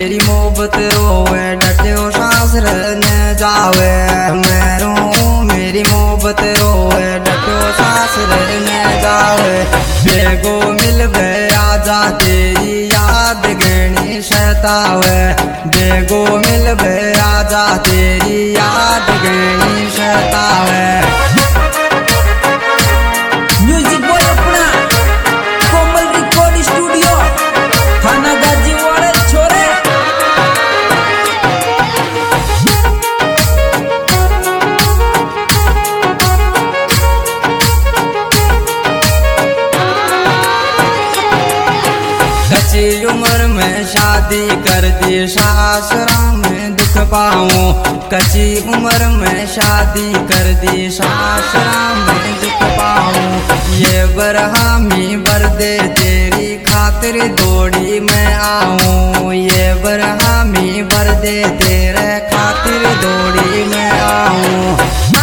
मेरी मोहब्बत रोवे डटो सासर ने जावे मैं रो मेरी मोहब्बत रोवे डटो सासर ने जावे बेगो मिल आजा तेरी याद गणी सतावे बेगो मिल आजा तेरी याद गणी सतावे। म्यूजिक बॉय अपना कोमल रिकॉर्ड स्टूडियो थाना गाजीवाड़ा छोरे। कच्ची उम्र में शादी कर दी सासरा में दुख पाऊं कच्ची उम्र में शादी कर दी सासरा में दुख पाऊं ये बरहामी बरदे तेरी खातिर दौड़ी मैं आऊं ये बरहामी बरदे तेरे खातिर दौड़ी मैं आऊं।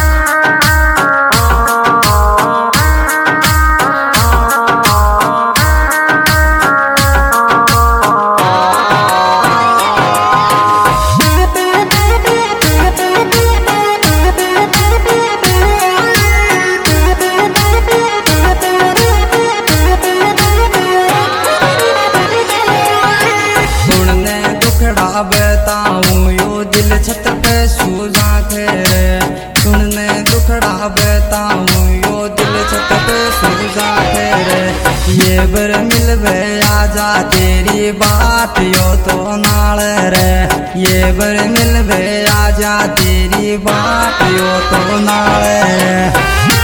बताऊं यो दिल छत पे सूजा खेरे सुनने दुखड़ा बताऊं यो दिल छत पे सूजा खेरे ये बर मिल आजा तेरी बात यो तो नाल रे ये बर मिल आजा तेरी बात यो तो नाल रे।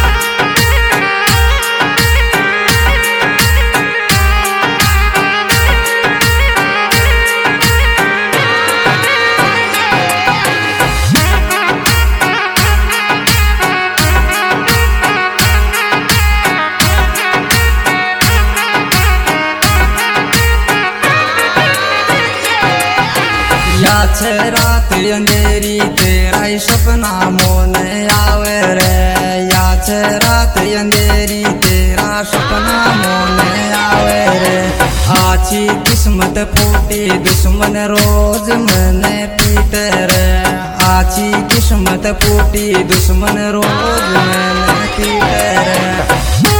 या छे रात अंधेरी तेरा ही सपना मोने आवे रे या छे रात अंधेरी तेरा सपना मोने आवे रे आछी किस्मत फूटी दुश्मन रोज मने पीटे रे आछी किस्मत फूटी दुश्मन रोज मने पीटे रे।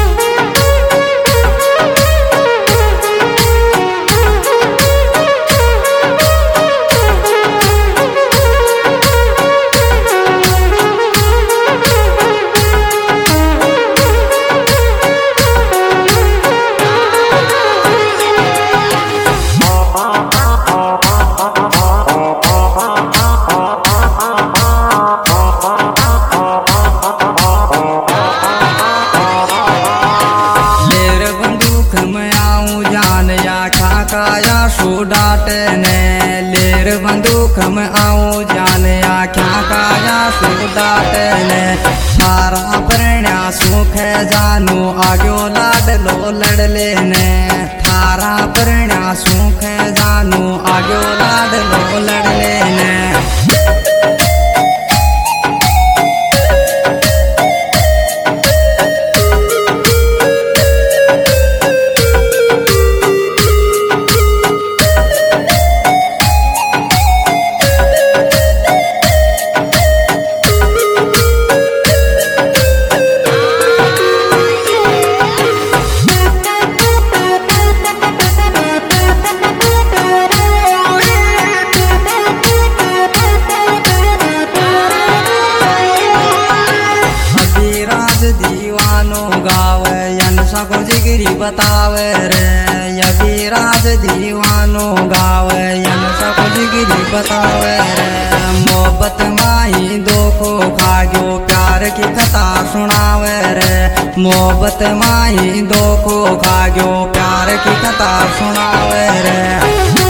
काया सो डाटे ने लेर बंदूक में आऊं जाने आख्या काया सो डाटे ने थारा प्रणा सुख जानू आग्यो लाडलो लड़ले ने थारा प्रणा सुख जानू आग्यो लाडलो लड़ले ने। दीवानो गावे यन सको जिगरी बतावे रे यही राज दीवानो गावे यन सको जिगरी बतावे रे मोहब्बत माही दोखो खाग्यो प्यार की कथा सुनावे रे मोहब्बत माही दोखो खाग्यो प्यार की कथा सुनावे रे।